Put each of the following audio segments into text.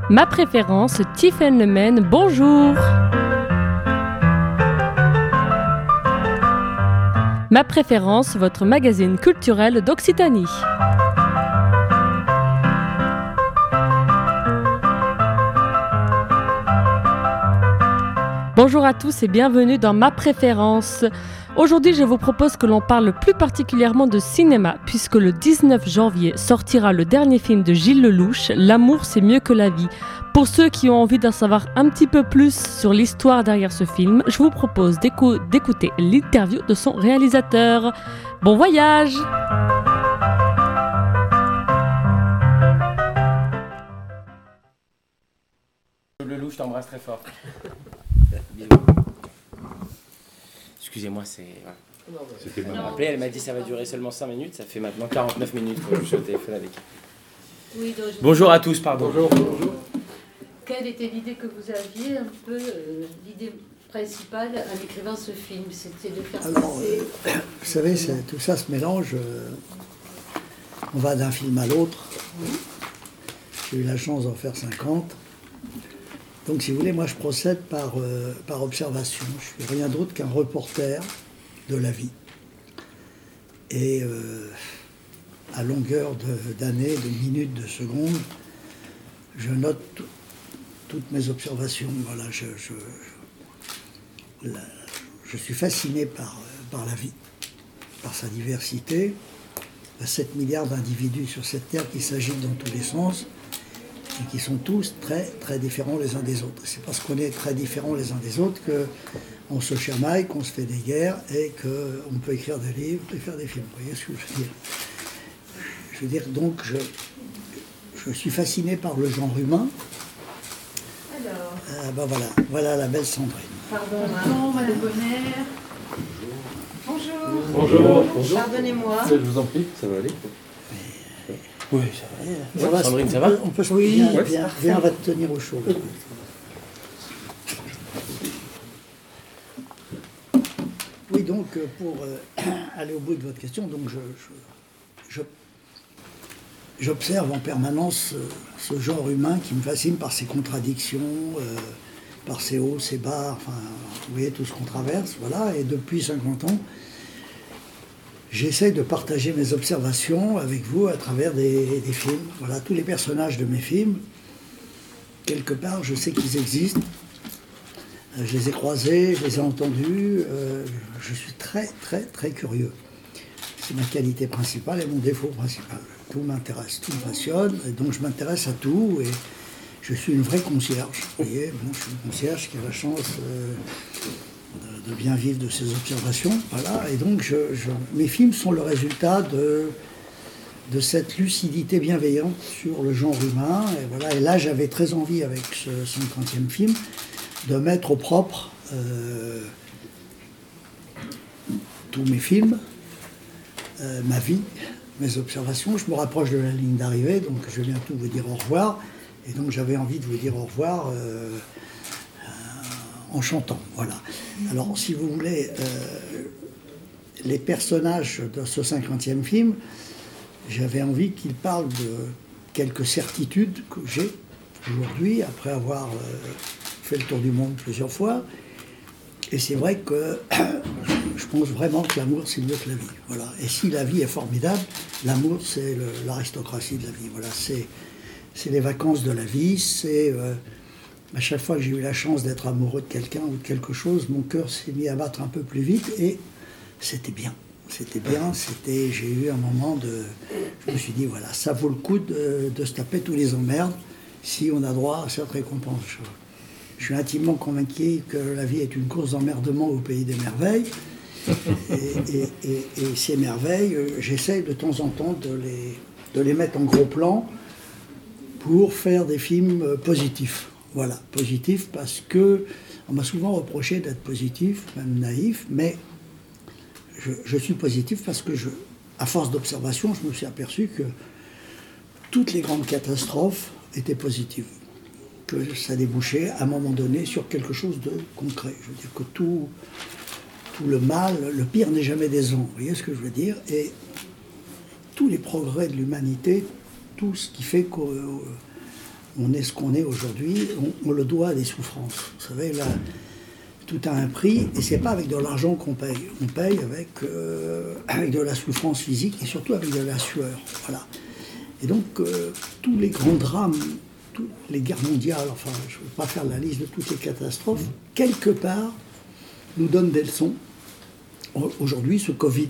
Ma préférence, Tiffaine Lemaine, bonjour. Ma préférence, votre magazine culturel d'Occitanie. Bonjour à tous et bienvenue dans Ma préférence. Aujourd'hui, je vous propose que l'on parle plus particulièrement de cinéma, puisque le 19 janvier sortira le dernier film de Gilles Lellouche, L'amour c'est mieux que la vie. Pour ceux qui ont envie d'en savoir un petit peu plus sur l'histoire derrière ce film, je vous propose d'écouter l'interview de son réalisateur. Bon voyage! Lelouch, je t'embrasse très fort. Bisous. Excusez-moi, c'est... C'était Elle m'a appelé, elle m'a dit ça va durer seulement 5 minutes, ça fait maintenant 49 minutes que je suis au téléphone avec elle. Oui, donc Bonjour à tous, pardon. Bonjour. Quelle était l'idée que vous aviez, un peu l'idée principale en écrivant ce film? C'était de faire passer... Vous savez, tout ça se mélange. On va d'un film à l'autre. J'ai eu la chance d'en faire 50. Donc, si vous voulez, moi, je procède par observation. Je suis rien d'autre qu'un reporter de la vie. Et à longueur d'années, de minutes, de secondes, je note toutes mes observations. Voilà, je suis fasciné par la vie, par sa diversité. Il y a 7 milliards d'individus sur cette terre qui s'agitent dans tous les sens et qui sont tous très, très différents les uns des autres. C'est parce qu'on est très différents les uns des autres qu'on se chamaille, qu'on se fait des guerres et qu'on peut écrire des livres et faire des films. Vous voyez ce que je veux dire? Je veux dire, donc, je suis fasciné par le genre humain. Alors, Voilà la belle Sandrine. pardon, Madame Bonner. Bonjour. Bonjour. Pardonnez-moi. Je vous en prie, ça va aller. Oui, ça va. Sandrine, ça va? On peut se Oui, viens, on va te tenir au chaud. Oui, donc, pour aller au bout de votre question, donc j'observe en permanence ce genre humain qui me fascine par ses contradictions, par ses hauts, ses bas, enfin, vous voyez tout ce qu'on traverse, voilà. Et depuis 50 ans, j'essaie de partager mes observations avec vous à travers des films. Voilà, tous les personnages de mes films, quelque part, je sais qu'ils existent. Je les ai croisés, je les ai entendus. Je suis très, très, très curieux. C'est ma qualité principale et mon défaut principal. Tout m'intéresse, tout me passionne, et donc je m'intéresse à tout. Et je suis une vraie concierge. Vous voyez, bon, je suis une concierge qui a la chance de bien vivre de ses observations. Voilà. Et donc, mes films sont le résultat de cette lucidité bienveillante sur le genre humain. Et, voilà. Et là, j'avais très envie, avec ce 50e film, de mettre au propre tous mes films, ma vie, mes observations. Je me rapproche de la ligne d'arrivée, donc je vais bientôt vous dire au revoir. Et donc j'avais envie de vous dire au revoir en chantant. Voilà. Alors, si vous voulez, les personnages de ce 50e film, j'avais envie qu'ils parlent de quelques certitudes que j'ai aujourd'hui, après avoir fait le tour du monde plusieurs fois. Et c'est vrai que je pense vraiment que l'amour, c'est mieux que la vie. Voilà. Et si la vie est formidable, l'amour, c'est l'aristocratie de la vie. Voilà. C'est les vacances de la vie. C'est à chaque fois que j'ai eu la chance d'être amoureux de quelqu'un ou de quelque chose, mon cœur s'est mis à battre un peu plus vite et c'était bien. C'était bien. J'ai eu un moment je me suis dit, voilà, ça vaut le coup de se taper tous les emmerdes si on a droit à cette récompense. Je suis intimement convaincu que la vie est une course d'emmerdement au pays des merveilles. Et ces merveilles, j'essaye de temps en temps de les mettre en gros plan pour faire des films positifs. Voilà, positifs parce que on m'a souvent reproché d'être positif, même naïf, mais je suis positif parce que à force d'observation, je me suis aperçu que toutes les grandes catastrophes étaient positives. Que ça débouchait à un moment donné sur quelque chose de concret. Je veux dire que tout le mal, le pire n'est jamais décevant. Vous voyez ce que je veux dire? Et tous les progrès de l'humanité, tout ce qui fait on est ce qu'on est aujourd'hui, on le doit à des souffrances. Vous savez, là, tout a un prix, et c'est pas avec de l'argent qu'on paye. On paye avec de la souffrance physique et surtout avec de la sueur. Voilà. Et donc, tous les grands drames, toutes les guerres mondiales, enfin, je ne veux pas faire la liste de toutes les catastrophes, quelque part, nous donnent des leçons. Aujourd'hui, ce Covid,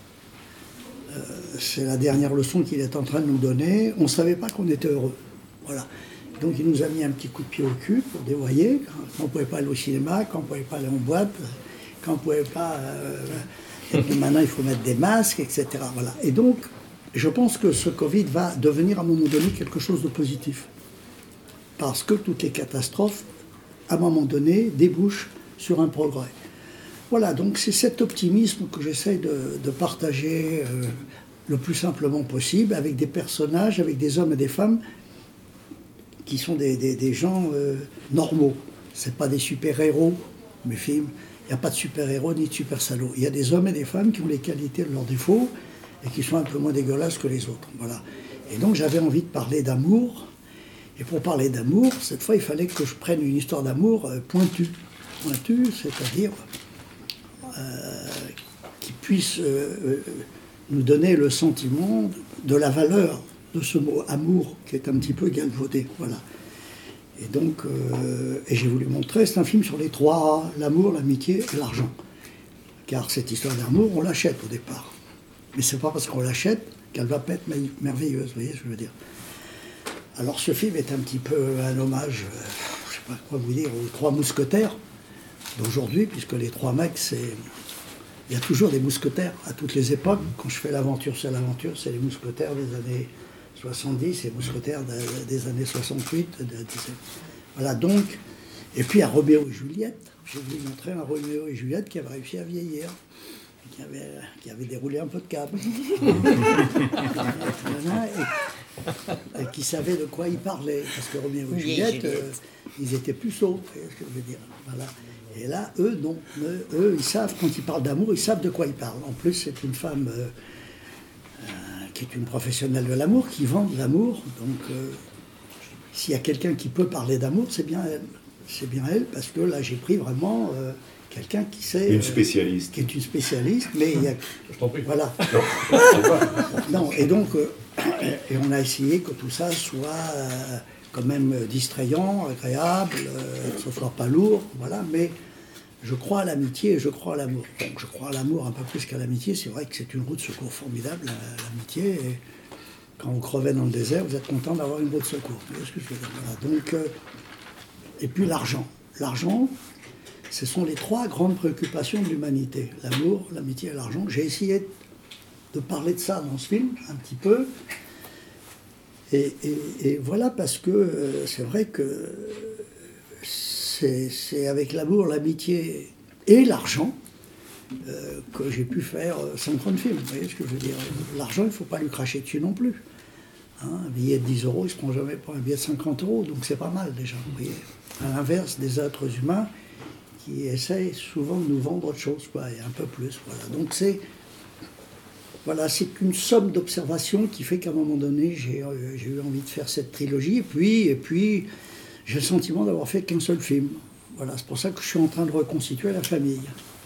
c'est la dernière leçon qu'il est en train de nous donner. On ne savait pas qu'on était heureux. Voilà. Donc il nous a mis un petit coup de pied au cul pour dévoyer, quand on ne pouvait pas aller au cinéma, quand on ne pouvait pas aller en boîte, quand on ne pouvait pas... maintenant il faut mettre des masques, etc. Voilà. Et donc, je pense que ce Covid va devenir à un moment donné quelque chose de positif. Parce que toutes les catastrophes, à un moment donné, débouchent sur un progrès. Voilà, donc c'est cet optimisme que j'essaie de partager le plus simplement possible, avec des personnages, avec des hommes et des femmes qui sont des gens normaux. Ce pas des super-héros, mes films. Il n'y a pas de super-héros ni de super-salauds. Il y a des hommes et des femmes qui ont les qualités de leurs défauts et qui sont un peu moins dégueulasses que les autres. Voilà. Et donc j'avais envie de parler d'amour. Et pour parler d'amour, cette fois, il fallait que je prenne une histoire d'amour pointue. Pointue, c'est-à-dire qui puisse nous donner le sentiment de la valeur de ce mot amour qui est un petit peu galvaudé. Voilà. Et donc, et j'ai voulu montrer, c'est un film sur les trois A, l'amour, l'amitié et l'argent. Car cette histoire d'amour, on l'achète au départ. Mais c'est pas parce qu'on l'achète qu'elle va pas être merveilleuse, vous voyez ce que je veux dire. Alors ce film est un petit peu un hommage, je sais pas quoi vous dire, aux trois mousquetaires d'aujourd'hui, puisque les trois mecs, il y a toujours des mousquetaires à toutes les époques. Quand je fais l'aventure, c'est les mousquetaires des années 70, les mousquetaires des années 68. Voilà, donc, et puis à Roméo et Juliette, j'ai voulu montrer un Roméo et Juliette qui avait réussi à vieillir, qui avait déroulé un peu de câble, et qui savait de quoi il parlait, parce que Roméo et Juliette, ils étaient plus sots, vous voyez ce que je veux dire. Voilà. Et là, eux, non. Eux, ils savent, quand ils parlent d'amour, ils savent de quoi ils parlent. En plus, c'est une femme qui est une professionnelle de l'amour, qui vend de l'amour. Donc, s'il y a quelqu'un qui peut parler d'amour, c'est bien elle. C'est bien elle, parce que là, j'ai pris vraiment quelqu'un qui sait... Une spécialiste. Qui est une spécialiste, mais il y a... Je t'en prie. Voilà. Non, et donc, et on a essayé que tout ça soit... quand même distrayant, agréable, que ce ne soit pas lourd, voilà, mais je crois à l'amitié et je crois à l'amour. Donc je crois à l'amour un peu plus qu'à l'amitié, c'est vrai que c'est une roue de secours formidable, l'amitié, et quand vous crevez dans le désert, vous êtes content d'avoir une roue de secours. Vous voyez ce que je veux dire, voilà. Donc, et puis l'argent. L'argent, ce sont les trois grandes préoccupations de l'humanité, l'amour, l'amitié et l'argent. J'ai essayé de parler de ça dans ce film, un petit peu. Et voilà, parce que c'est vrai que c'est avec l'amour, l'amitié et l'argent que j'ai pu faire 50 films. Vous voyez ce que je veux dire? L'argent, il ne faut pas lui cracher dessus non plus. Hein, un billet de 10 euros, il ne se prend jamais pour un billet de 50 euros, donc c'est pas mal déjà. Vous voyez, à l'inverse des êtres humains qui essayent souvent de nous vendre autre chose, quoi, et un peu plus. Voilà. Donc c'est... Voilà, c'est une somme d'observations qui fait qu'à un moment donné, j'ai eu envie de faire cette trilogie. Et puis j'ai le sentiment d'avoir fait qu'un seul film. Voilà, c'est pour ça que je suis en train de reconstituer la famille.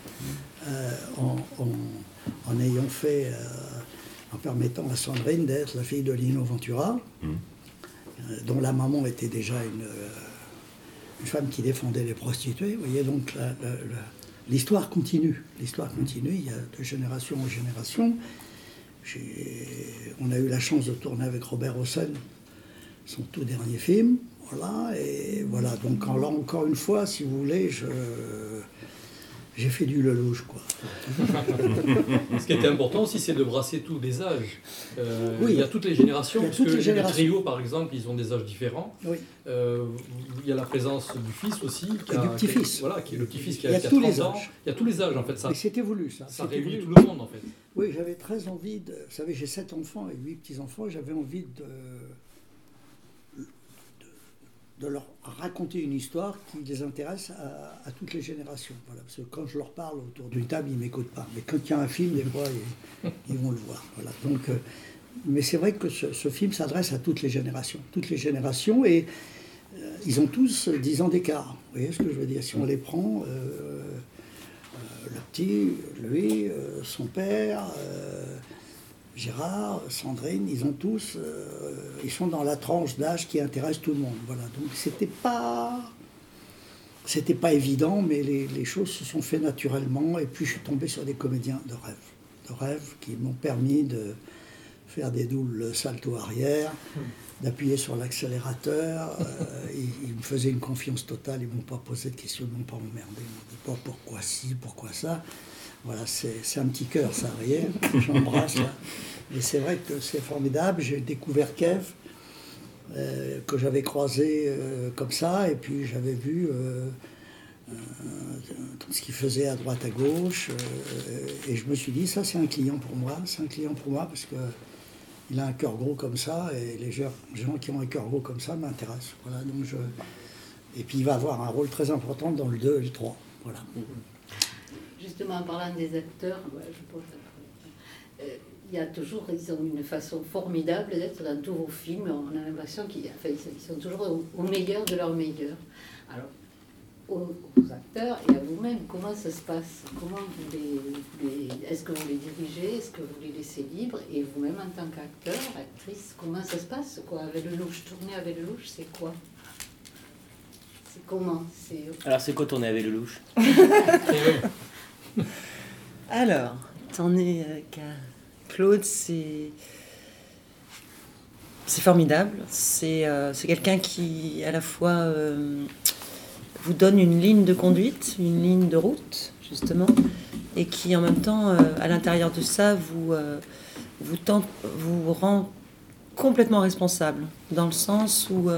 En ayant fait, en permettant à Sandrine d'être la fille de Lino Ventura, dont la maman était déjà une femme qui défendait les prostituées. Vous voyez, donc l'histoire continue. L'histoire continue, il y a de génération en génération. On a eu la chance de tourner avec Robert Hossein, son tout dernier film. Voilà, et voilà. Donc là, encore une fois, si vous voulez, j'ai fait du Lelouch, quoi. Ce qui était important aussi, c'est de brasser tous les âges. Oui. Il y a toutes les générations, parce que les trios, par exemple, ils ont des âges différents. Oui. Il y a la présence du fils aussi. Et du petit-fils. Voilà, qui est le petit-fils qui Il y a a tous 30 les ans. âges. Il y a tous les âges, en fait. Ça, mais c'était voulu, ça. Ça C'était réunit voulu. tout le monde, en fait. Oui, j'avais très envie de... Vous savez, j'ai 7 enfants et 8 petits-enfants, et j'avais envie de leur raconter une histoire qui les intéresse à toutes les générations. Voilà, parce que quand je leur parle autour d'une table, ils ne m'écoutent pas. Mais quand il y a un film, des fois, ils vont le voir. Voilà. Donc, Mais c'est vrai que ce film s'adresse à toutes les générations. Toutes les générations, et ils ont tous 10 ans d'écart. Vous voyez ce que je veux dire? Si on les prend, le petit, lui, son père, Gérard, Sandrine, ils ont tous, ils sont dans la tranche d'âge qui intéresse tout le monde. Voilà. Donc c'était pas évident, mais les choses se sont faites naturellement. Et puis je suis tombé sur des comédiens de rêve qui m'ont permis de faire des doubles saltos arrière, d'appuyer sur l'accélérateur. Ils me faisaient une confiance totale, ils ne m'ont pas posé de questions, ils ne m'ont pas emmerdé, ils ne m'ont dit pas pourquoi ci, pourquoi ça. Voilà, c'est un petit cœur, ça, vous voyez, j'embrasse là. Mais c'est vrai que c'est formidable. J'ai découvert Kev, que j'avais croisé comme ça, et puis j'avais vu tout ce qu'il faisait à droite, à gauche, et je me suis dit, ça c'est un client pour moi, parce que il a un cœur gros comme ça, et les gens qui ont un cœur gros comme ça m'intéressent. Voilà, donc et puis il va avoir un rôle très important dans le 2 et le 3. Voilà. Justement, en parlant des acteurs, il y a toujours, ils ont une façon formidable d'être dans tous vos films. On a l'impression qu'ils sont toujours au meilleur de leur meilleur. Alors, aux acteurs et à vous-même, comment ça se passe? Comment est-ce que vous les dirigez? Est-ce que vous les laissez libres? Et vous-même, en tant qu'acteur, actrice, comment ça se passe, quoi? Avec Lelouch, tourner avec Lelouch, c'est quoi? C'est comment? Alors, c'est quoi tourner avec Lelouch? Alors, tourner avec Claude, c'est formidable. C'est quelqu'un qui, à la fois, vous donne une ligne de conduite, une ligne de route, justement, et qui, en même temps, à l'intérieur de ça, vous rend complètement responsable, dans le sens où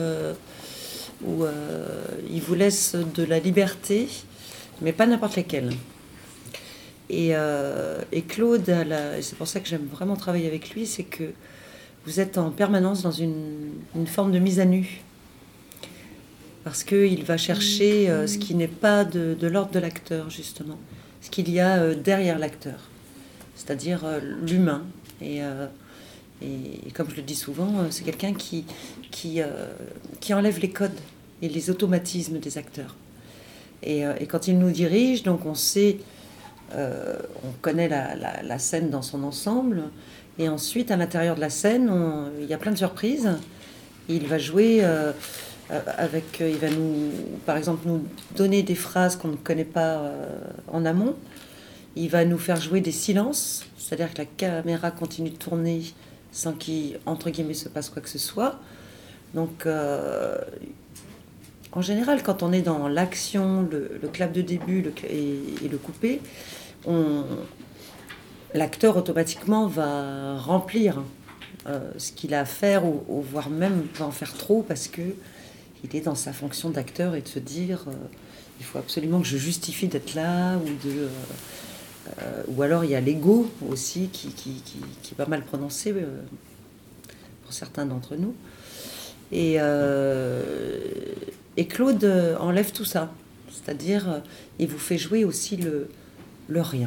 il vous laisse de la liberté, mais pas n'importe laquelle. Et Claude, et c'est pour ça que j'aime vraiment travailler avec lui, c'est que vous êtes en permanence dans une forme de mise à nu. Parce qu'il va chercher ce qui n'est pas de l'ordre de l'acteur, justement. Ce qu'il y a derrière l'acteur. C'est-à-dire l'humain. Et comme je le dis souvent, c'est quelqu'un qui enlève les codes et les automatismes des acteurs. Et quand il nous dirige, donc on sait... on connaît la scène dans son ensemble, et ensuite à l'intérieur de la scène il y a plein de surprises. Il va jouer il va par exemple nous donner des phrases qu'on ne connaît pas en amont. Il va nous faire jouer des silences, c'est-à-dire que la caméra continue de tourner sans qu'il, entre guillemets, se passe quoi que ce soit. Donc en général, quand on est dans l'action, le clap de début et le coupé, l'acteur automatiquement va remplir ce qu'il a à faire, ou voire même va en faire trop, parce que il est dans sa fonction d'acteur, et de se dire il faut absolument que je justifie d'être là, ou alors il y a l'ego aussi qui est pas mal prononcé pour certains d'entre nous. Et Claude enlève tout ça, c'est-à-dire il vous fait jouer aussi le rien.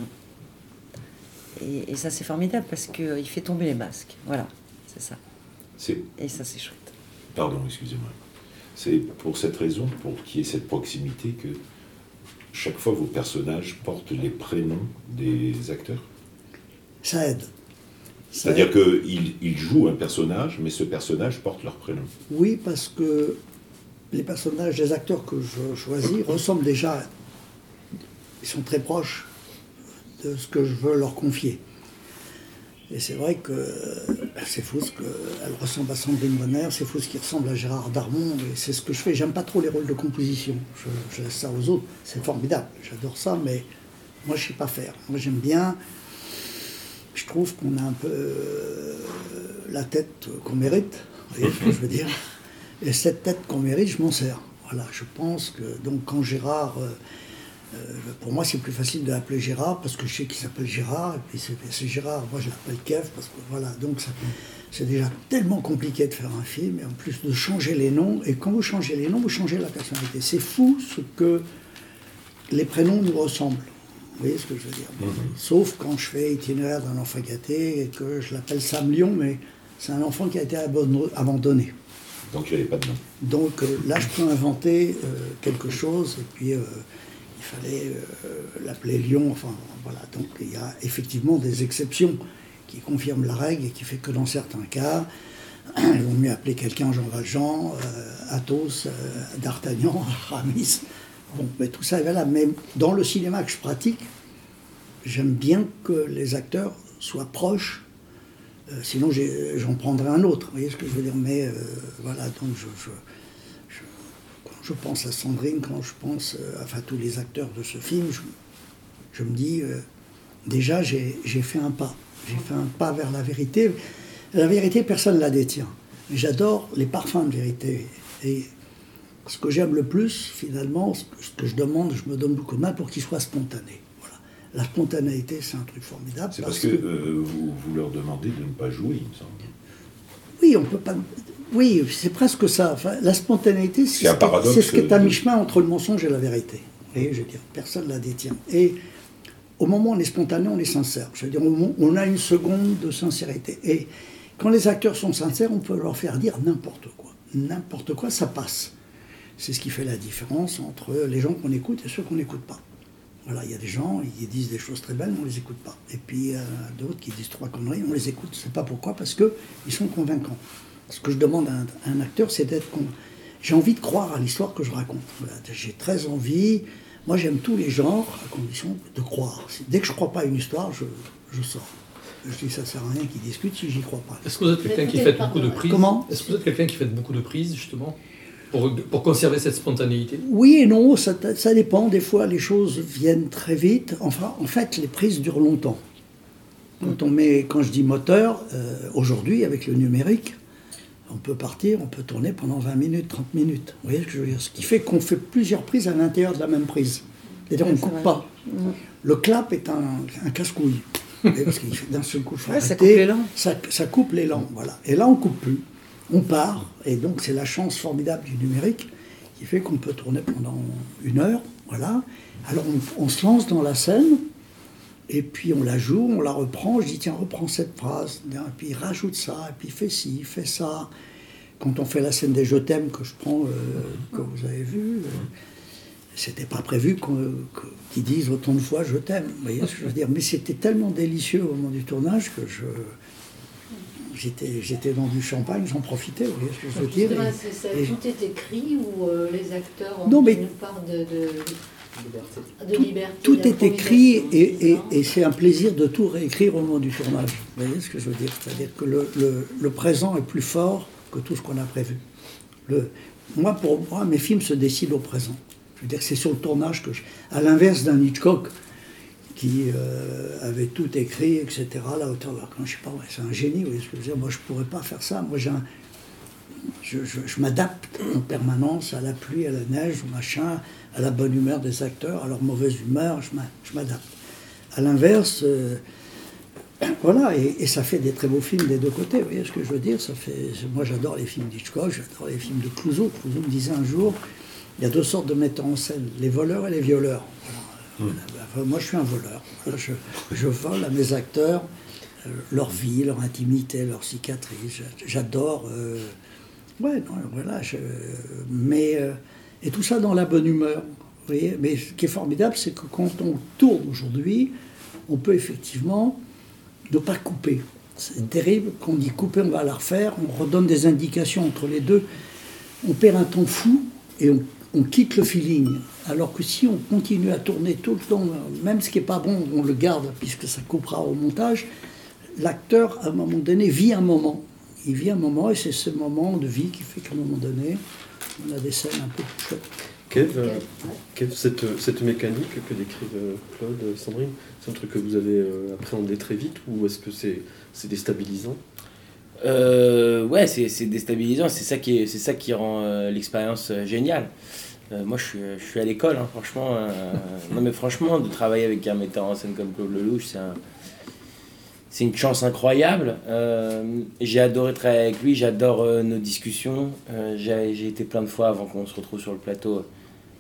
Et ça, c'est formidable, parce qu'il fait tomber les masques. Voilà, c'est ça. Et ça, c'est chouette. Pardon, excusez-moi. C'est pour cette raison, pour qu'il y ait cette proximité, que chaque fois vos personnages portent les prénoms des acteurs? Ça aide. C'est-à-dire qu'ils jouent un personnage, mais ce personnage porte leur prénom. Oui, parce que les personnages des acteurs que je choisis ressemblent déjà... Ils sont très proches de ce que je veux leur confier. Et c'est vrai que c'est Fausse qu'elle ressemble à Sandrine Bonner, c'est Fausse qui ressemble à Gérard Darmon, et c'est ce que je fais. J'aime pas trop les rôles de composition, je laisse ça aux autres, c'est formidable, j'adore ça, mais moi je sais pas faire. Moi j'aime bien, je trouve qu'on a un peu la tête qu'on mérite, vous voyez ce que je veux dire, et cette tête qu'on mérite, je m'en sers. Voilà, je pense que, donc quand Gérard... pour moi, c'est plus facile de l'appeler Gérard, parce que je sais qu'il s'appelle Gérard, et puis c'est Gérard, moi je l'appelle Kev, parce que voilà, donc c'est déjà tellement compliqué de faire un film, et en plus de changer les noms, et quand vous changez les noms, vous changez la personnalité. C'est fou ce que les prénoms nous ressemblent. Vous voyez ce que je veux dire? Sauf quand je fais Itinéraire d'un enfant gâté et que je l'appelle Sam Lyon, mais c'est un enfant qui a été abandonné. Donc il n'y avait pas de nom. Donc là, je peux inventer quelque chose, et puis il fallait l'appeler Lyon. Enfin, voilà. Donc il y a effectivement des exceptions qui confirment la règle et qui fait que dans certains cas, il vaut mieux appeler quelqu'un Jean Valjean, Athos, D'Artagnan, Aramis. Bon, mais tout ça est valable. Mais dans le cinéma que je pratique, j'aime bien que les acteurs soient proches. Sinon, j'en prendrai un autre. Vous voyez ce que je veux dire? Mais voilà, donc quand je pense à Sandrine, quand je pense à tous les acteurs de ce film, je me dis, déjà, j'ai fait un pas. J'ai fait un pas vers la vérité. La vérité, personne ne la détient. Mais j'adore les parfums de vérité. Et ce que j'aime le plus, finalement, ce que je me donne beaucoup de mal pour qu'ils soient spontanés. Voilà. La spontanéité, c'est un truc formidable. C'est parce que vous leur demandez de ne pas jouer, il me semble. Oui, on peut pas. Oui, c'est presque ça. Enfin, la spontanéité, c'est ce qui est à mi-chemin entre le mensonge et la vérité. Et je veux dire, personne ne la détient. Et au moment où on est spontané, on est sincère. Je veux dire, on a une seconde de sincérité. Et quand les acteurs sont sincères, on peut leur faire dire n'importe quoi. N'importe quoi, ça passe. C'est ce qui fait la différence entre les gens qu'on écoute et ceux qu'on n'écoute pas. Voilà, il y a des gens, ils disent des choses très belles, mais on ne les écoute pas. Et puis d'autres qui disent 3 conneries, on les écoute. Je ne sais pas pourquoi, parce qu'ils sont convaincants. Ce que je demande à un acteur, c'est d'être j'ai envie de croire à l'histoire que je raconte. Voilà, j'ai très envie. Moi, j'aime tous les genres, à condition de croire. Dès que je ne crois pas à une histoire, je sors. Je dis, ça ne sert à rien qu'ils discutent si j'y crois pas. Est-ce que vous êtes quelqu'un qui fait beaucoup de prises? Comment? Est-ce que vous êtes quelqu'un qui fait beaucoup de prises, justement, pour conserver cette spontanéité? Oui et non, ça dépend. Des fois, les choses viennent très vite. Enfin, en fait, les prises durent longtemps. Quand je dis moteur, aujourd'hui, avec le numérique, on peut tourner pendant 20 minutes, 30 minutes. Vous voyez ce que je veux dire? Ce qui fait qu'on fait plusieurs prises à l'intérieur de la même prise. C'est-à-dire, on ne coupe pas. Le clap est un casse-couille. Parce qu'il fait d'un seul coup, ça coupe l'élan. Ça coupe l'élan, voilà. Et là, on ne coupe plus. On part. Et donc, c'est la chance formidable du numérique qui fait qu'on peut tourner pendant 1 heure. Voilà. Alors, on se lance dans la scène. Et puis, on la joue, on la reprend. Je dis, tiens, reprends cette phrase. Et puis, rajoute ça. Et puis, fais ci, fais ça. Quand on fait la scène des Je t'aime que je prends, que vous avez vu... C'était pas prévu qu'ils disent autant de fois je t'aime, vous voyez ce que je veux dire. Mais c'était tellement délicieux au moment du tournage que j'étais dans du champagne, j'en profitais, vous voyez ce que je veux dire. Tout est écrit ou les acteurs ont une part de liberté? Tout est écrit et c'est un plaisir de tout réécrire au moment du tournage. Vous voyez ce que je veux dire? C'est-à-dire que le présent est plus fort que tout ce qu'on a prévu. Pour moi, mes films se décident au présent. Je veux dire que c'est sur le tournage à l'inverse d'un Hitchcock qui avait tout écrit, etc. La hauteur de la je sais pas, c'est un génie, vous voyez ce que je veux dire. Moi, je pourrais pas faire ça. Moi, je m'adapte en permanence à la pluie, à la neige, au machin, à la bonne humeur des acteurs, à leur mauvaise humeur. Je m'adapte. À l'inverse, voilà, et ça fait des très beaux films des deux côtés. Vous voyez ce que je veux dire? Moi, j'adore les films d'Hitchcock, j'adore les films de Clouzot. Clouzot me disait un jour. Il y a 2 sortes de metteurs en scène, les voleurs et les violeurs. Voilà. Moi, je suis un voleur. Voilà, je vole à mes acteurs leur vie, leur intimité, leurs cicatrices. J'adore. Et tout ça dans la bonne humeur. Vous voyez. Mais ce qui est formidable, c'est que quand on tourne aujourd'hui, on peut effectivement ne pas couper. C'est terrible. Quand on dit couper, on va la refaire. On redonne des indications entre les deux. On perd un temps fou et on quitte le feeling, alors que si on continue à tourner tout le temps, même ce qui n'est pas bon, on le garde, puisque ça coupera au montage, l'acteur, à un moment donné, vit un moment. Il vit un moment, et c'est ce moment de vie qui fait qu'à un moment donné, on a des scènes un peu plus chouettes. Kev, cette mécanique que décrit Claude, Sandrine, c'est un truc que vous avez appréhendé très vite, ou est-ce que c'est déstabilisant? Ouais, c'est déstabilisant, c'est ça qui rend l'expérience géniale. Moi, je suis à l'école, hein, franchement. Non, mais franchement, de travailler avec un metteur en scène comme Claude Lelouch, c'est une chance incroyable. J'ai adoré travailler avec lui, j'adore nos discussions. J'ai été plein de fois avant qu'on se retrouve sur le plateau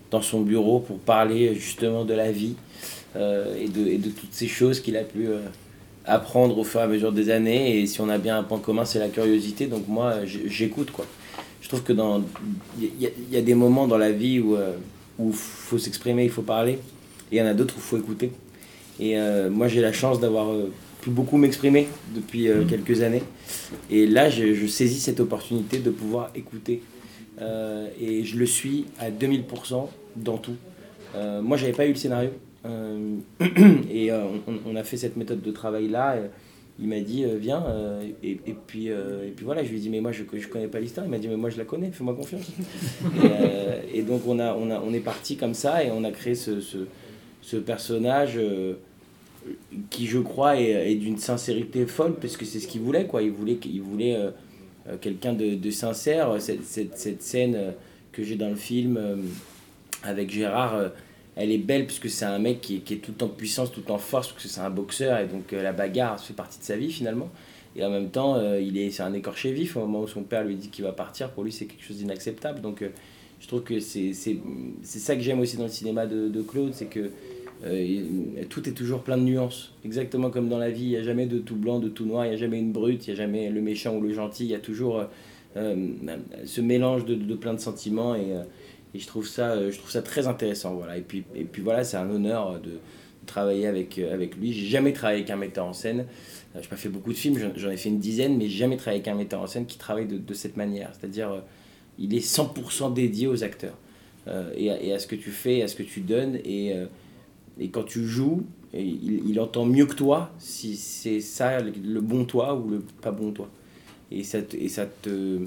dans son bureau pour parler justement de la vie et de toutes ces choses qu'il a pu apprendre au fur et à mesure des années. Et si on a bien un point commun, c'est la curiosité. Donc moi, j'écoute, quoi. Je trouve que il y a des moments dans la vie où faut s'exprimer, il faut parler. Et il y en a d'autres où il faut écouter. Et moi, j'ai la chance d'avoir pu beaucoup m'exprimer depuis quelques années. Et là, je saisis cette opportunité de pouvoir écouter. Et je le suis à 2000% dans tout. Moi, j'avais pas eu le scénario. Et on a fait cette méthode de travail-là. Il m'a dit, viens. Et puis voilà, je lui ai dit, mais moi, je connais pas l'histoire. Il m'a dit, mais moi, je la connais, fais-moi confiance. Et donc, on est parti comme ça et on a créé ce personnage qui, je crois, est d'une sincérité folle, parce que c'est ce qu'il voulait, quoi. Il voulait quelqu'un de sincère. Cette scène que j'ai dans le film avec Gérard, elle est belle parce que c'est un mec qui est tout en puissance, tout en force, parce que c'est un boxeur, et donc la bagarre fait partie de sa vie finalement. Et en même temps, c'est un écorché vif. Au moment où son père lui dit qu'il va partir, pour lui c'est quelque chose d'inacceptable. Donc je trouve que c'est ça que j'aime aussi dans le cinéma de Claude, c'est que tout est toujours plein de nuances. Exactement comme dans la vie, il n'y a jamais de tout blanc, de tout noir, il n'y a jamais une brute, il n'y a jamais le méchant ou le gentil, il y a toujours ce mélange de plein de sentiments, et je trouve ça très intéressant. Voilà. Et puis voilà, c'est un honneur de travailler avec lui. J'ai jamais travaillé avec un metteur en scène. Je n'ai pas fait beaucoup de films, j'en ai fait une dizaine, mais j'ai jamais travaillé avec un metteur en scène qui travaille de cette manière. C'est-à-dire, il est 100% dédié aux acteurs et à ce que tu fais, à ce que tu donnes. Et quand tu joues, il entend mieux que toi si c'est ça le bon toi ou le pas bon toi. Et ça te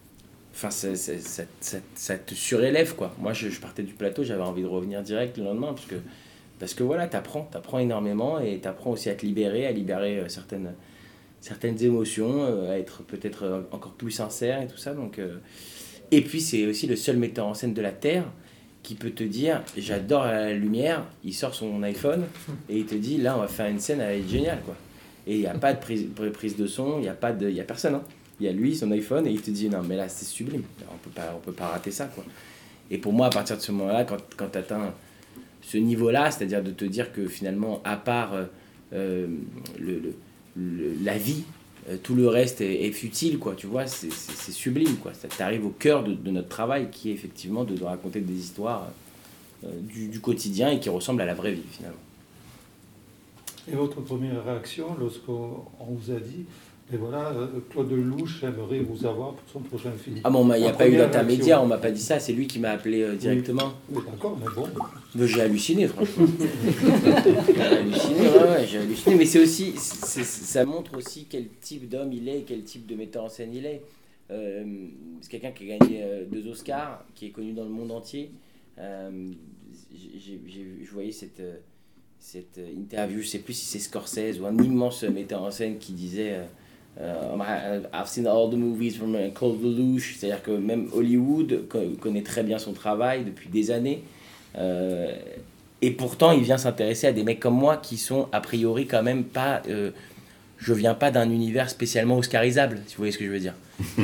surélève, quoi. Moi, je partais du plateau, j'avais envie de revenir direct le lendemain, parce que voilà, t'apprends énormément, et t'apprends aussi à te libérer, certaines émotions, à être peut-être encore plus sincère et tout ça. Donc, et puis, c'est aussi le seul metteur en scène de la Terre qui peut te dire, j'adore la lumière, il sort son iPhone et il te dit, là, on va faire une scène, elle va être géniale, quoi. Et il n'y a pas de prise de son, il y a personne, hein. Il y a lui, son iPhone, et il te dit, non, mais là, c'est sublime, on peut pas rater ça, quoi. Et pour moi, à partir de ce moment-là, quand tu atteins ce niveau-là, c'est-à-dire de te dire que finalement, à part la vie, tout le reste est futile, quoi, tu vois, c'est sublime, quoi. Ça t'arrive au cœur de notre travail, qui est effectivement de raconter des histoires du quotidien et qui ressemblent à la vraie vie, finalement. Et votre première réaction lorsqu'on vous a dit, et voilà, Claude Lelouch aimerait vous avoir pour son prochain film? Ah bon, il n'y a pas eu d'intermédiaire, on m'a pas dit ça, c'est lui qui m'a appelé directement. Oui, d'accord, mais bon. J'ai halluciné, franchement. J'ai halluciné, mais c'est aussi, ça montre aussi quel type d'homme il est, quel type de metteur en scène il est. C'est quelqu'un qui a gagné 2 Oscars, qui est connu dans le monde entier. Je voyais cette interview, je ne sais plus si c'est Scorsese ou un immense metteur en scène qui disait I've seen all the movies from Claude Lelouch, c'est-à-dire que même Hollywood connaît très bien son travail depuis des années, et pourtant il vient s'intéresser à des mecs comme moi qui sont a priori quand même pas, je viens pas d'un univers spécialement oscarisable, si vous voyez ce que je veux dire.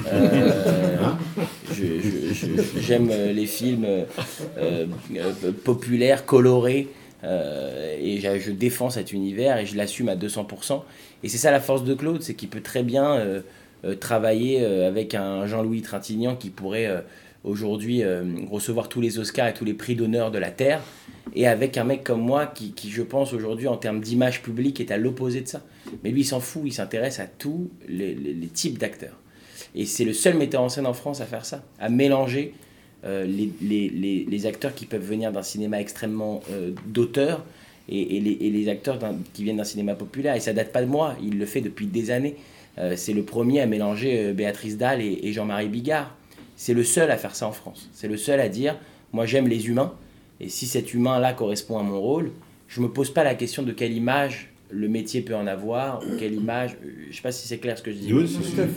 J'aime les films populaires, colorés, et je défends cet univers et je l'assume à 200%. Et c'est ça la force de Claude, c'est qu'il peut très bien travailler avec un Jean-Louis Trintignant qui pourrait aujourd'hui recevoir tous les Oscars et tous les prix d'honneur de la Terre, et avec un mec comme moi qui je pense aujourd'hui en termes d'image publique est à l'opposé de ça. Mais lui il s'en fout, il s'intéresse à tous les types d'acteurs. Et c'est le seul metteur en scène en France à faire ça, à mélanger les acteurs qui peuvent venir d'un cinéma extrêmement d'auteur et les acteurs qui viennent d'un cinéma populaire. Et ça date pas de moi, il le fait depuis des années. C'est le premier à mélanger Béatrice Dalle et Jean-Marie Bigard. C'est le seul à faire ça en France. C'est le seul à dire, moi j'aime les humains, et si cet humain-là correspond à mon rôle, je me pose pas la question de quelle image le métier peut en avoir, ou quelle image, je sais pas si c'est clair ce que je dis. Oui,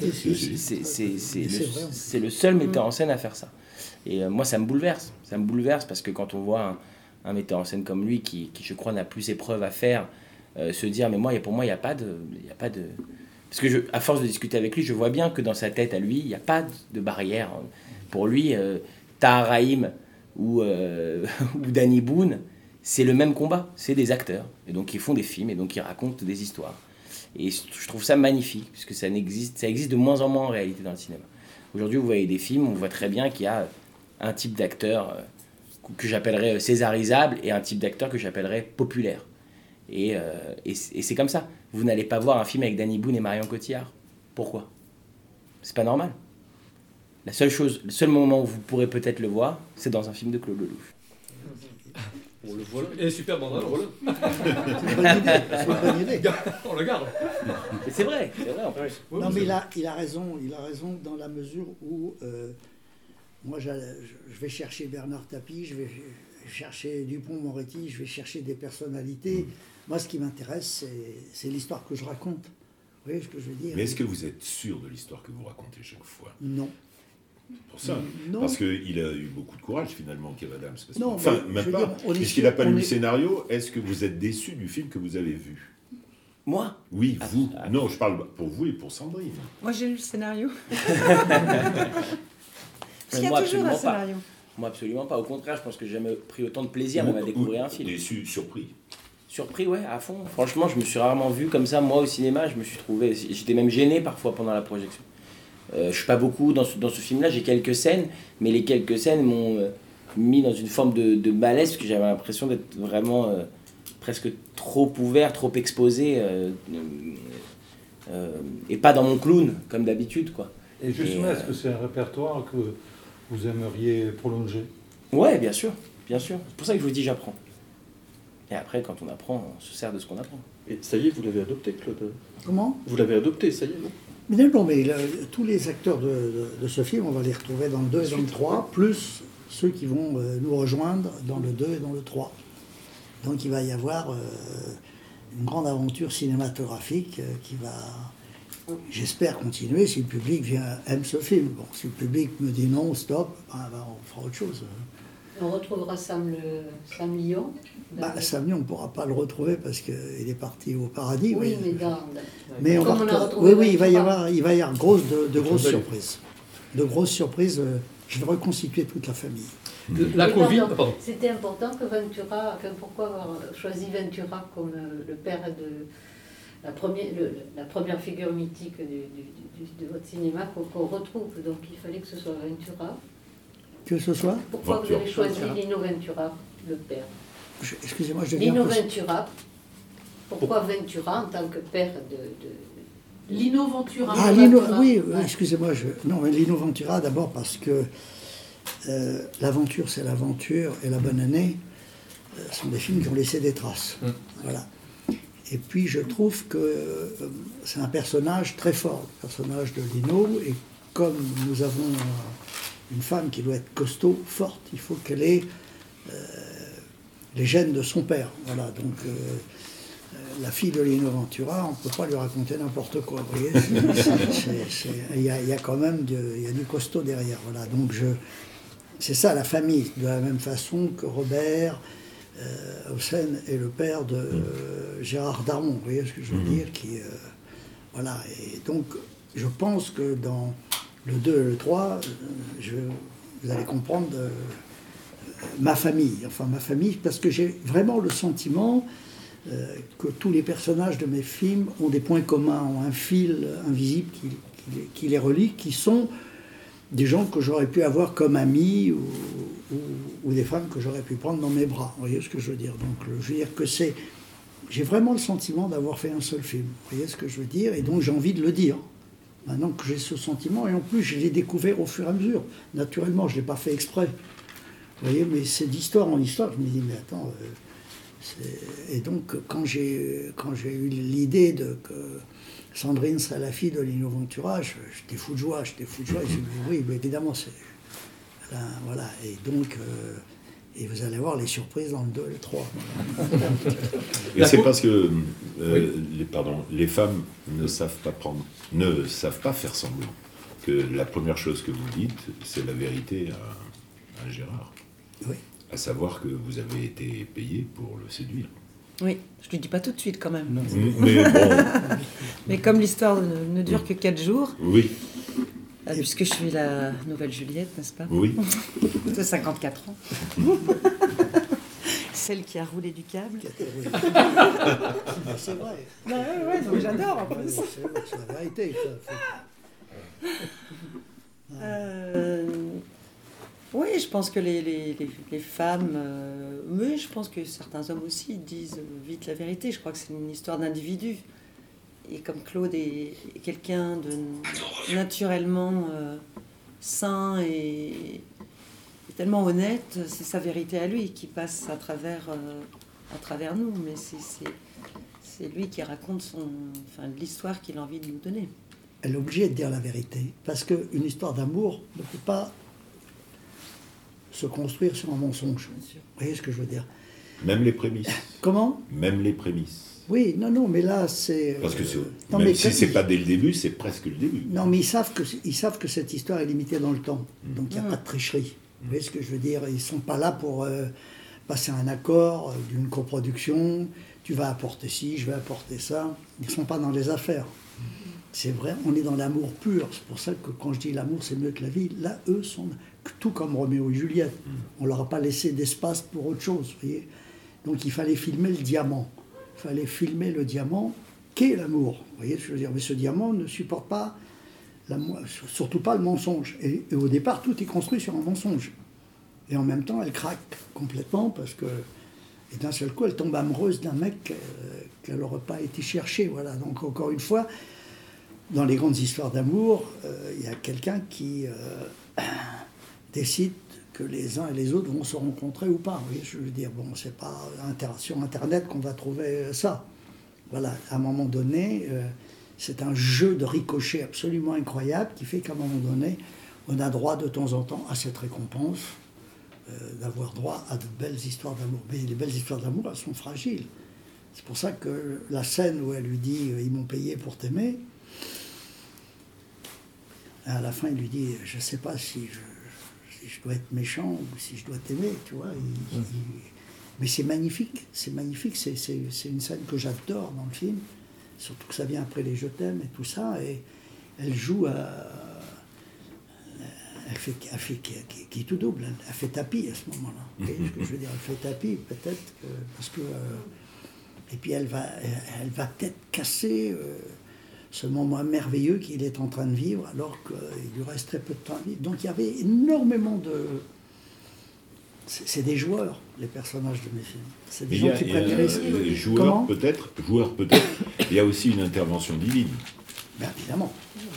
c'est le seul metteur en scène à faire ça. Et moi ça me bouleverse parce que quand on voit un metteur en scène comme lui qui je crois n'a plus ses preuves à faire, se dire mais pour moi il y a pas de parce que à force de discuter avec lui, je vois bien que dans sa tête à lui, il n'y a pas de barrière. Pour lui, Tahar Rahim ou Danny Boone, c'est le même combat. C'est des acteurs, et donc ils font des films, et donc ils racontent des histoires. Et je trouve ça magnifique, puisque ça existe de moins en moins en réalité dans le cinéma. Aujourd'hui, vous voyez des films, on voit très bien qu'il y a un type d'acteur que j'appellerais césarisable et un type d'acteur que j'appellerais populaire. Et c'est comme ça. Vous n'allez pas voir un film avec Danny Boone et Marion Cotillard. Pourquoi ? C'est pas normal. Le seul moment où vous pourrez peut-être le voir, c'est dans un film de Claude Lelouch. On le voit là. Et super bande voilà. C'est une bonne idée. On le garde. Et c'est vrai en plus. Non, mais il a raison dans la mesure où moi je vais chercher Bernard Tapie, je vais chercher Dupond-Moretti, je vais chercher des personnalités. Moi, ce qui m'intéresse, c'est l'histoire que je raconte. Vous voyez ce que je veux dire ? Mais est-ce que vous êtes sûr de l'histoire que vous racontez chaque fois ? Non. Pour ça. Non. Parce qu'il a eu beaucoup de courage finalement, Kev Adams. Non, enfin, mais, même pas. Dire, puisqu'il n'a pas lu le scénario, est-ce que vous êtes déçu du film que vous avez vu ? Moi ? Oui, vous. Non, je parle pour vous et pour Sandrine. Moi, j'ai lu le scénario. Parce qu'il y Moi, a toujours un absolument pas. scénario. Moi, absolument pas. Au contraire, je pense que j'ai jamais pris autant de plaisir même à découvrir un film. Déçu, surpris. Surpris, ouais, à fond. Franchement, je me suis rarement vu comme ça. Moi, au cinéma, je me suis trouvé... J'étais même gêné parfois pendant la projection. Je suis pas beaucoup dans ce film-là. J'ai quelques scènes, mais les quelques scènes m'ont mis dans une forme de malaise, parce que j'avais l'impression d'être vraiment presque trop ouvert, trop exposé, et pas dans mon clown, comme d'habitude, quoi. Et justement, est-ce que c'est un répertoire que vous aimeriez prolonger ? Ouais, bien sûr, bien sûr. C'est pour ça que je vous dis j'apprends. Et après, quand on apprend, on se sert de ce qu'on apprend. Et ça y est, vous l'avez adopté, Claude ? Comment ? Vous l'avez adopté, ça y est, non ? Mais non, mais tous les acteurs de ce film, on va les retrouver dans le 2 et dans le 3, plus ceux qui vont nous rejoindre dans le 2 et dans le 3. Donc il va y avoir une grande aventure cinématographique qui va, j'espère, continuer si le public aime ce film. Bon, si le public me dit non, stop, ben, on fera autre chose. On retrouvera Sam Lyon. Sam Lyon, on ne pourra pas le retrouver parce qu'il est parti au paradis. Oui, mais mais on va retrouver. Oui, il va y avoir de grosses surprises. De grosses surprises. Je vais reconstituer toute la famille. La Covid, pardon. C'était important que Ventura, pourquoi avoir choisi Ventura comme le père de la première figure mythique de votre cinéma qu'on retrouve. Donc il fallait que ce soit Ventura. Que ce soit ? Pourquoi vous avez choisi Lino Ventura, le père ? Excusez-moi, je Lino Ventura. Pourquoi Ventura en tant que père de... Lino Ventura. Ah, Lino, oui, excusez-moi. Non, mais Lino Ventura, d'abord parce que l'aventure, c'est l'aventure, et la bonne année sont des films qui ont laissé des traces. Voilà. Et puis, je trouve que c'est un personnage très fort, le personnage de Lino, et comme nous avons une femme qui doit être costaud, forte, il faut qu'elle ait les gènes de son père. Voilà, donc la fille de Lino Ventura, on ne peut pas lui raconter n'importe quoi. Vous voyez, il y a quand même il y a du costaud derrière. Voilà, donc c'est ça la famille, de la même façon que Robert Hossein est le père de Gérard Darmon. Vous voyez ce que je veux dire voilà, et donc je pense que dans le 2 et le 3, vous allez comprendre ma famille, parce que j'ai vraiment le sentiment que tous les personnages de mes films ont des points communs, ont un fil invisible qui les relie, qui sont des gens que j'aurais pu avoir comme amis ou des femmes que j'aurais pu prendre dans mes bras. Vous voyez ce que je veux dire ? Donc, je veux dire que j'ai vraiment le sentiment d'avoir fait un seul film. Vous voyez ce que je veux dire ? Et donc, j'ai envie de le dire. Maintenant que j'ai ce sentiment, et en plus, je l'ai découvert au fur et à mesure. Naturellement, je ne l'ai pas fait exprès. Vous voyez, mais c'est d'histoire en histoire. Je me dis, mais attends... Et donc, quand j'ai eu l'idée que Sandrine serait la fille de Lino Ventura, j'étais fou de joie. Et je me dis, oui, mais évidemment, voilà. Et donc... Et vous allez voir les surprises dans le 2 et le 3. Et c'est parce que les femmes ne savent pas faire semblant. Que la première chose que vous dites, c'est la vérité à Gérard. Oui. À savoir que vous avez été payé pour le séduire. Oui, je ne lui dis pas tout de suite quand même. Non. Mais bon. Mais comme l'histoire ne dure que 4 jours, oui. Puisque je suis la nouvelle Juliette, n'est-ce pas? Oui. De 54 ans. Celle qui a roulé du câble. C'est vrai. Ouais, donc j'adore en plus. C'est la vérité. Oui, je pense que les femmes, mais je pense que certains hommes aussi disent vite la vérité. Je crois que c'est une histoire d'individu. Et comme Claude est quelqu'un de naturellement sain et tellement honnête, c'est sa vérité à lui qui passe à travers nous. Mais c'est lui qui raconte l'histoire qu'il a envie de nous donner. Elle est obligée de dire la vérité, parce qu'une histoire d'amour ne peut pas se construire sur un mensonge. Vous voyez ce que je veux dire? Même les prémices. Comment? Même les prémices. Oui, non, mais là, c'est... Parce que même si c'est pas dès le début, c'est presque le début. Non, mais ils savent que cette histoire est limitée dans le temps. Donc il n'y a pas de tricherie. Vous voyez ce que je veux dire? Ils ne sont pas là pour passer un accord d'une coproduction. Tu vas apporter ci, je vais apporter ça. Ils ne sont pas dans les affaires. C'est vrai, on est dans l'amour pur. C'est pour ça que quand je dis l'amour, c'est mieux que la vie. Là, eux sont tout comme Roméo et Juliette. On ne leur a pas laissé d'espace pour autre chose. Vous voyez? Donc il fallait filmer le diamant. Il fallait filmer le diamant qu'est l'amour. Vous voyez ce que je veux dire? Mais ce diamant ne supporte pas, surtout pas le mensonge. Et au départ, tout est construit sur un mensonge. Et en même temps, elle craque complètement parce que, et d'un seul coup, elle tombe amoureuse d'un mec qu'elle n'aurait pas été chercher. Voilà. Donc encore une fois, dans les grandes histoires d'amour, il y a quelqu'un qui décide que les uns et les autres vont se rencontrer ou pas. Oui, je veux dire, bon, c'est pas sur Internet qu'on va trouver ça. Voilà, à un moment donné, c'est un jeu de ricochet absolument incroyable qui fait qu'à un moment donné, on a droit de temps en temps à cette récompense, d'avoir droit à de belles histoires d'amour. Mais les belles histoires d'amour, elles sont fragiles. C'est pour ça que la scène où elle lui dit « ils m'ont payé pour t'aimer », à la fin, il lui dit « je ne sais pas si je dois être méchant ou si je dois t'aimer », tu vois. Mais c'est magnifique, c'est une scène que j'adore dans le film, surtout que ça vient après les « je t'aime » et tout ça, et elle joue qui est tout double, elle fait tapis à ce moment-là. Vous voyez ce que je veux dire? Elle fait tapis, peut-être, parce que... et puis elle va peut-être casser ce moment merveilleux qu'il est en train de vivre, alors qu'il lui reste très peu de temps à vivre. Donc il y avait énormément de... C'est des joueurs, les personnages de mes films. C'est des gens qui prennent des risques. Joueurs peut-être, il y a aussi une intervention divine. Bien évidemment.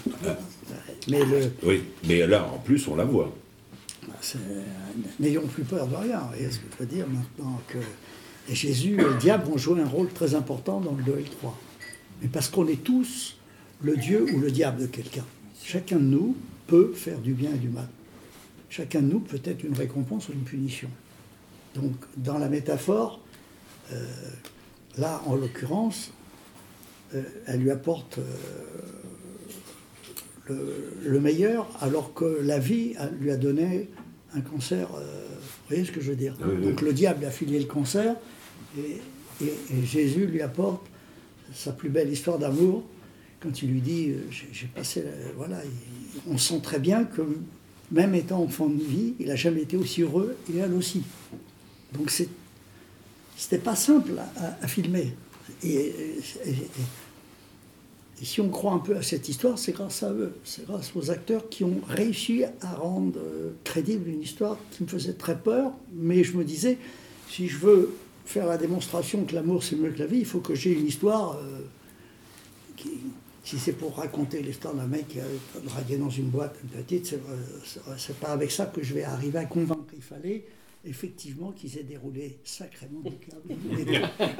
Oui, mais là, en plus, on la voit. N'ayons plus peur de rien. Vous voyez ce que je veux dire maintenant que... Et Jésus et le diable vont jouer un rôle très important dans le 2 et le 3. Mais parce qu'on est tous le Dieu ou le diable de quelqu'un. Chacun de nous peut faire du bien et du mal. Chacun de nous peut être une récompense ou une punition. Donc, dans la métaphore, là, en l'occurrence, elle lui apporte le meilleur, alors que la vie lui a donné un cancer. Vous voyez ce que je veux dire? Donc, le diable a filé le cancer, et Jésus lui apporte sa plus belle histoire d'amour, quand il lui dit j'ai passé... Voilà, on sent très bien que, même étant enfant de vie, il n'a jamais été aussi heureux, et elle aussi. Donc c'était pas simple à filmer. Et si on croit un peu à cette histoire, c'est grâce à eux, c'est grâce aux acteurs qui ont réussi à rendre crédible une histoire qui me faisait très peur, mais je me disais, si je veux faire la démonstration que l'amour c'est mieux que la vie, il faut que j'ai une histoire si c'est pour raconter l'histoire d'un mec qui a dragué dans une boîte une petite, c'est pas avec ça que je vais arriver à convaincre. Il fallait effectivement qu'ils aient déroulé sacrément du câble. Mais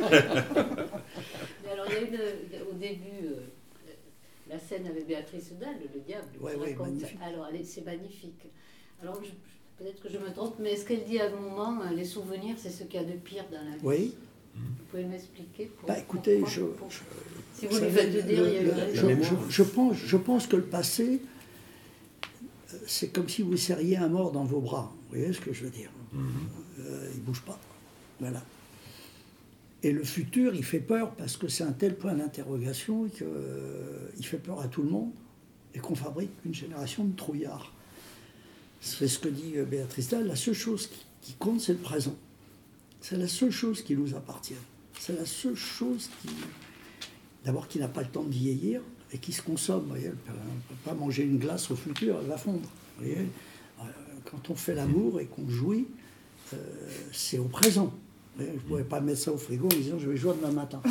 alors il y a au début la scène avec Béatrice Dalle, le diable. Ouais, magnifique. Alors c'est magnifique. Alors peut-être que je me trompe, mais est-ce qu'elle dit à un moment les souvenirs, c'est ce qu'il y a de pire dans la vie? Oui. Vous pouvez m'expliquer écoutez, si vous lui faites dire, il y a eu je pense que le passé, c'est comme si vous serriez un mort dans vos bras. Vous voyez ce que je veux dire? Il ne bouge pas. Voilà. Et le futur, il fait peur parce que c'est un tel point d'interrogation qu'il fait peur à tout le monde. et qu'on fabrique une génération de trouillards. C'est ce que dit Béatrice Dalle, la seule chose qui compte, c'est le présent. C'est la seule chose qui nous appartient. C'est la seule chose d'abord, qui n'a pas le temps de vieillir et qui se consomme. Vous voyez, on ne peut pas manger une glace au futur, elle va fondre. Vous voyez, quand on fait l'amour et qu'on jouit, c'est au présent. Je ne pourrais pas mettre ça au frigo en disant je vais jouer demain matin.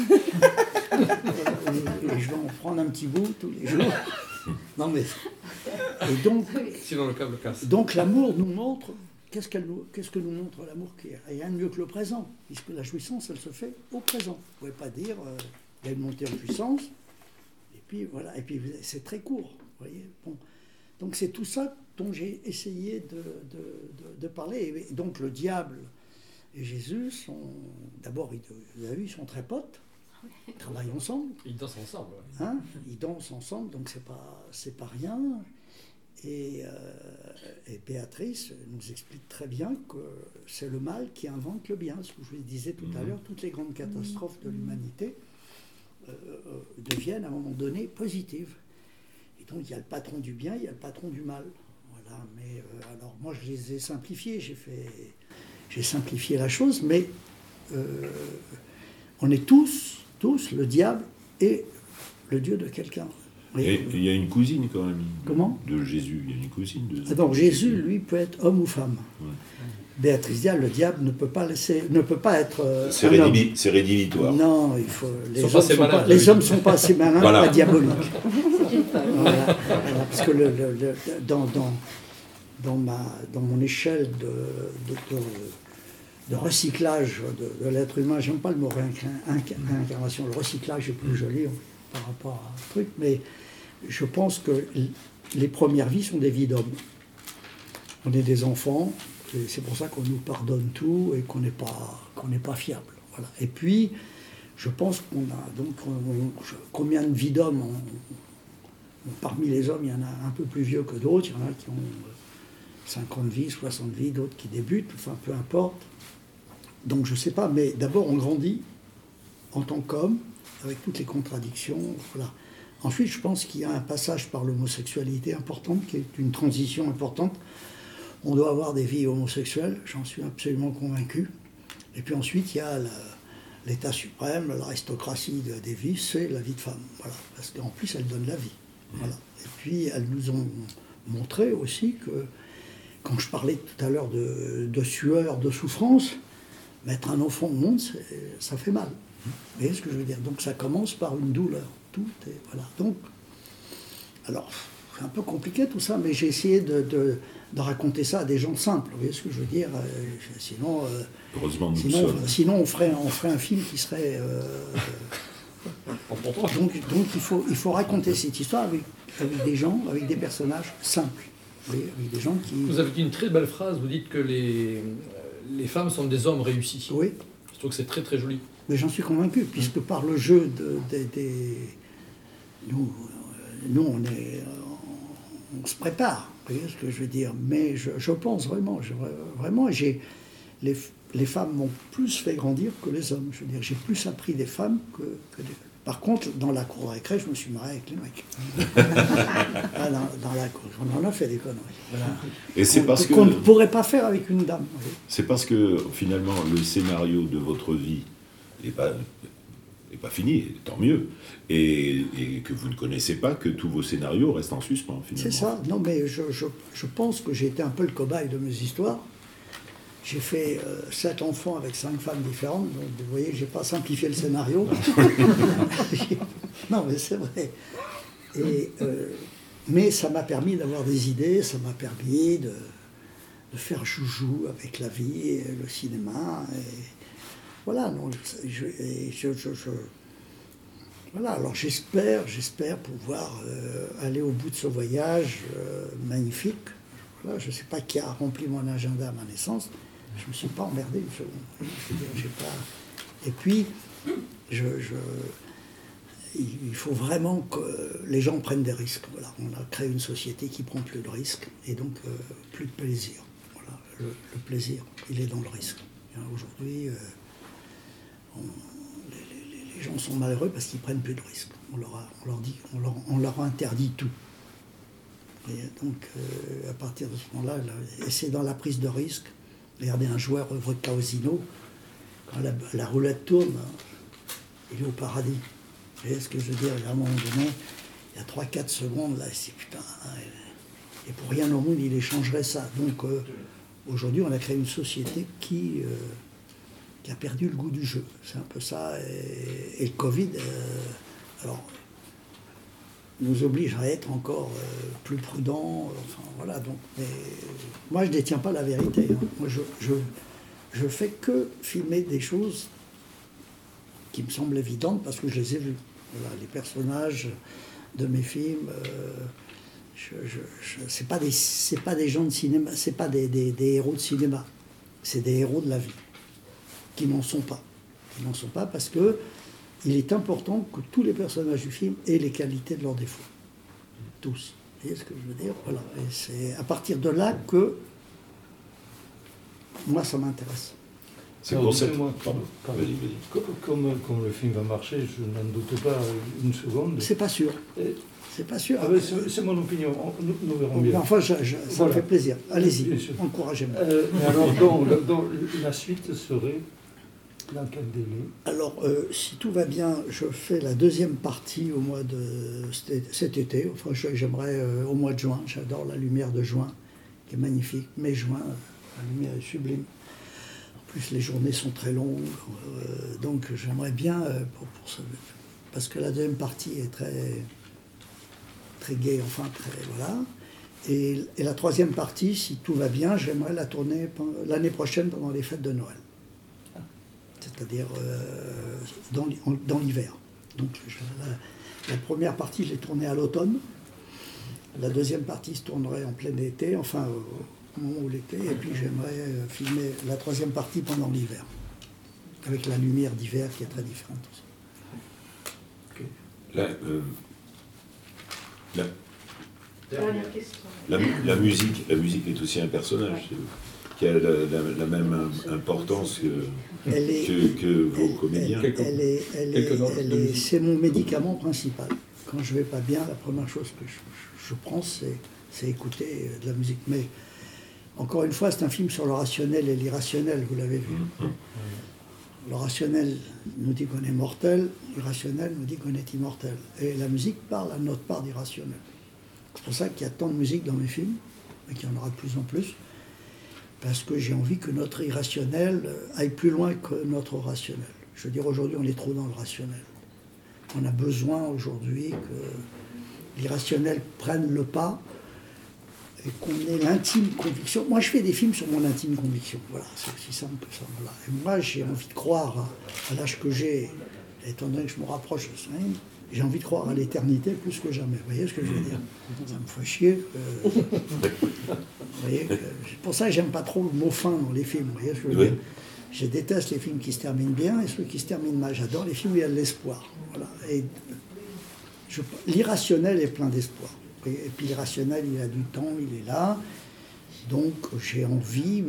et je vais en prendre un petit bout tous les jours. Non mais. Et donc, sinon le câble casse. Donc l'amour nous montre. Qu'est-ce que nous montre l'amour qui est rien de mieux que le présent, puisque la jouissance, elle se fait au présent. Vous ne pouvez pas dire il y a une montée en puissance, et puis voilà, et puis c'est très court, vous voyez. Bon. Donc c'est tout ça dont j'ai essayé de parler. Et donc le diable et Jésus sont, d'abord, vous avez vu, ils sont très potes, ils travaillent ensemble. Ils dansent ensemble. Ouais. Hein, ils dansent ensemble, donc c'est pas rien. Et Béatrice nous explique très bien que c'est le mal qui invente le bien. Ce que je vous disais tout à l'heure, toutes les grandes catastrophes de l'humanité deviennent à un moment donné positives. Et donc il y a le patron du bien, il y a le patron du mal. Voilà. Mais alors moi je les ai simplifiés, j'ai simplifié la chose, mais on est tous le diable et le Dieu de quelqu'un. Et il y a une cousine quand même. Comment ? De Jésus, il y a une cousine. Donc Jésus, lui, peut être homme ou femme. Ouais. Béatrice Dial, le diable ne peut pas être. C'est rédhibitoire. Non, il faut. Les hommes ne sont pas assez malins, voilà. Pas diaboliques. Voilà, parce que dans mon échelle de recyclage de l'être humain, j'aime pas le mot réincarnation. Le recyclage est plus joli par rapport à un truc, mais je pense que les premières vies sont des vies d'hommes. On est des enfants, et c'est pour ça qu'on nous pardonne tout et qu'on n'est pas fiable. Voilà. Et puis, je pense qu'on a donc combien de vies d'hommes parmi les hommes, il y en a un peu plus vieux que d'autres, il y en a qui ont 50 vies, 60 vies, d'autres qui débutent, enfin peu importe. Donc je ne sais pas, mais d'abord on grandit en tant qu'homme, avec toutes les contradictions, voilà. Ensuite, je pense qu'il y a un passage par l'homosexualité importante, qui est une transition importante. On doit avoir des vies homosexuelles, j'en suis absolument convaincu. Et puis ensuite, il y a l'état suprême, l'aristocratie des vies, c'est la vie de femme. Voilà. Parce qu'en plus, elle donne la vie. Voilà. Et puis, elles nous ont montré aussi que, quand je parlais tout à l'heure de sueur, de souffrance, mettre un enfant au monde, ça fait mal. Vous voyez ce que je veux dire ? Donc ça commence par une douleur. Tout est, voilà. Donc, alors, c'est un peu compliqué tout ça, mais j'ai essayé de raconter ça à des gens simples. Vous voyez ce que je veux dire ? Sinon, heureusement, sinon on ferait un film qui serait... donc il faut raconter cette histoire avec des gens, avec des personnages simples. Vous voyez, avec des gens qui... Vous avez dit une très belle phrase, vous dites que les femmes sont des hommes réussis. Oui. Je trouve que c'est très très joli. Mais j'en suis convaincu, puisque par le jeu nous on se prépare, vous voyez ce que je veux dire. Mais je pense vraiment, les femmes m'ont plus fait grandir que les hommes. Je veux dire, j'ai plus appris des femmes que des... Par contre, dans la cour de récré, je me suis marié avec les mecs. Dans la cour, on en a fait des conneries. Voilà. Et c'est parce qu'on ne pourrait pas faire avec une dame. Oui. C'est parce que, finalement, le scénario de votre vie n'est pas fini, tant mieux. Et que vous ne connaissez pas, que tous vos scénarios restent en suspens, finalement. C'est ça. Non, mais je pense que j'ai été un peu le cobaye de mes histoires. J'ai fait 7 enfants avec 5 femmes différentes, donc vous voyez, je n'ai pas simplifié le scénario. Non, mais c'est vrai. Mais ça m'a permis d'avoir des idées, ça m'a permis de faire joujou avec la vie, et le cinéma. Et voilà, non, voilà, alors j'espère pouvoir aller au bout de ce voyage magnifique. Voilà, je ne sais pas qui a rempli mon agenda à ma naissance. Je ne me suis pas emmerdé une seconde. Je veux dire, j'ai pas... Et puis, il faut vraiment que les gens prennent des risques. Voilà, on a créé une société qui prend plus de risques et donc plus de plaisir. Voilà, le plaisir, il est dans le risque. Aujourd'hui, les gens sont malheureux parce qu'ils prennent plus de risques. On leur interdit tout. Et donc, à partir de ce moment-là, et c'est dans la prise de risque. Regardez un joueur œuvre casino, quand la roulette tourne, il est au paradis. Vous voyez ce que je veux dire? À un moment donné, il y a 3-4 secondes, là, c'est putain. Et pour rien au monde, il échangerait ça. Donc, aujourd'hui, on a créé une société qui a perdu le goût du jeu. C'est un peu ça. Et le Covid, alors, nous oblige à être encore plus prudents. Enfin, voilà. Donc, mais, moi, je ne détiens pas la vérité. Hein. Moi, je fais que filmer des choses qui me semblent évidentes parce que je les ai vues. Voilà, les personnages de mes films, c'est pas des gens de cinéma, c'est pas des héros de cinéma, c'est des héros de la vie qui n'en sont pas. Ils n'en sont pas parce que il est important que tous les personnages du film aient les qualités de leurs défauts. Tous. Vous voyez ce que je veux dire? Voilà. Et c'est à partir de là que moi, ça m'intéresse. C'est pour ça. Pardon. Vas-y. Comme le film va marcher, je n'en doute pas une seconde. C'est pas sûr. C'est pas sûr. Ah ben, c'est mon opinion. Nous verrons bien. Enfin, ça me fait plaisir. Allez-y, encouragez-moi. Mais alors, donc, la suite serait dans quel délai? Alors, si tout va bien, je fais la deuxième partie au mois de cet été. Enfin, j'aimerais au mois de juin. J'adore la lumière de juin, qui est magnifique. Mais juin, la lumière est sublime. En plus, les journées sont très longues. Donc, j'aimerais bien, parce que la deuxième partie est très gaie, enfin, très... Voilà. Et la troisième partie, si tout va bien, j'aimerais la tourner l'année prochaine pendant les fêtes de Noël. C'est-à-dire dans l'hiver. Donc la première partie, je l'ai tournée à l'automne. La deuxième partie se tournerait en plein été, enfin au moment où l'été. Et puis j'aimerais filmer la troisième partie pendant l'hiver, avec la lumière d'hiver qui est très différente aussi. La musique est aussi un personnage qui a la même importance que vos comédiens. C'est mon médicament principal. Quand je vais pas bien, la première chose que je prends, c'est écouter de la musique. Mais encore une fois, c'est un film sur le rationnel et l'irrationnel, vous l'avez vu. Le rationnel nous dit qu'on est mortel, l'irrationnel nous dit qu'on est immortel. Et la musique parle à notre part d'irrationnel. C'est pour ça qu'il y a tant de musique dans mes films, et qu'il y en aura de plus en plus, parce que j'ai envie que notre irrationnel aille plus loin que notre rationnel. Je veux dire, aujourd'hui, on est trop dans le rationnel. On a besoin aujourd'hui que l'irrationnel prenne le pas et qu'on ait l'intime conviction. Moi, je fais des films sur mon intime conviction. Voilà, c'est aussi simple que ça. Voilà. Et moi, j'ai envie de croire, à l'âge que j'ai, étant donné que je me rapproche de ça, j'ai envie de croire à l'éternité plus que jamais. Vous voyez ce que je veux dire? Ça me fait chier. Vous voyez, c'est pour ça que j'aime pas trop le mot fin dans les films. Vous voyez ce que je veux dire? Je déteste les films qui se terminent bien et ceux qui se terminent mal. J'adore les films où il y a de l'espoir. Voilà. Et l'irrationnel est plein d'espoir. Et puis l'irrationnel, il a du temps, il est là. Donc j'ai envie,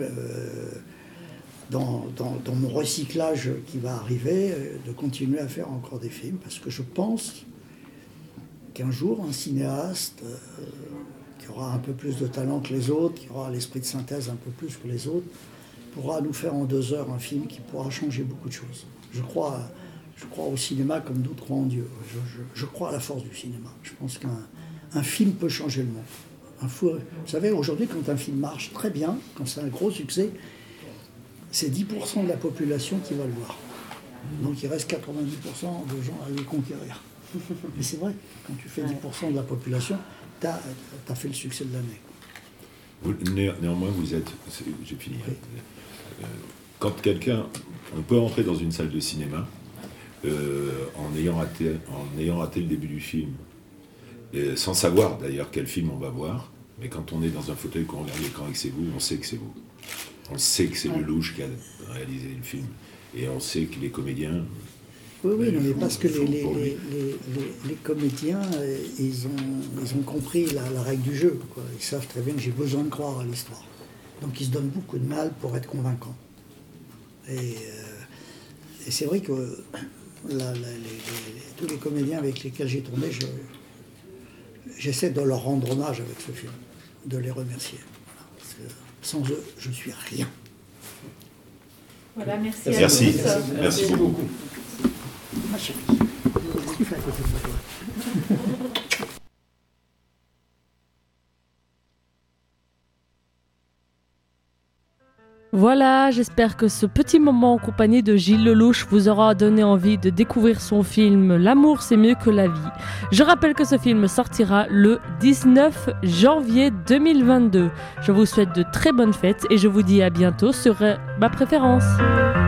dans mon recyclage qui va arriver, de continuer à faire encore des films, parce que je pense qu'un jour, un cinéaste qui aura un peu plus de talent que les autres, qui aura l'esprit de synthèse un peu plus que les autres, pourra nous faire en 2 heures un film qui pourra changer beaucoup de choses. Je crois au cinéma comme d'autres croient en Dieu. Je crois à la force du cinéma. Je pense qu'un film peut changer le monde. Vous savez, aujourd'hui, quand un film marche très bien, quand c'est un gros succès, c'est 10% de la population qui va le voir. Donc il reste 90% de gens à le conquérir. Mais c'est vrai, quand tu fais 10% de la population, tu as fait le succès de l'année. Néanmoins, vous êtes... J'ai fini. Oui. Quand quelqu'un... On peut entrer dans une salle de cinéma en ayant raté le début du film, sans savoir d'ailleurs quel film on va voir, mais quand on est dans un fauteuil, qu'on regarde l'écran et que c'est vous, on sait que c'est vous. On sait que c'est Lelouch qui a réalisé le film. Et on sait que les comédiens... Oui, mais parce que les comédiens, ils ont compris la règle du jeu, quoi. Ils savent très bien que j'ai besoin de croire à l'histoire. Donc ils se donnent beaucoup de mal pour être convaincants. Et c'est vrai que tous les comédiens avec lesquels j'ai tourné, j'essaie de leur rendre hommage avec ce film, de les remercier. Voilà, parce que sans eux, je ne suis rien. Voilà, merci. Merci, merci beaucoup. Ma chérie, qu'est-ce qu'il fait à côté de toi? Voilà, j'espère que ce petit moment en compagnie de Gilles Lellouche vous aura donné envie de découvrir son film « L'amour, c'est mieux que la vie ». Je rappelle que ce film sortira le 19 janvier 2022. Je vous souhaite de très bonnes fêtes et je vous dis à bientôt sur Ma Préférence.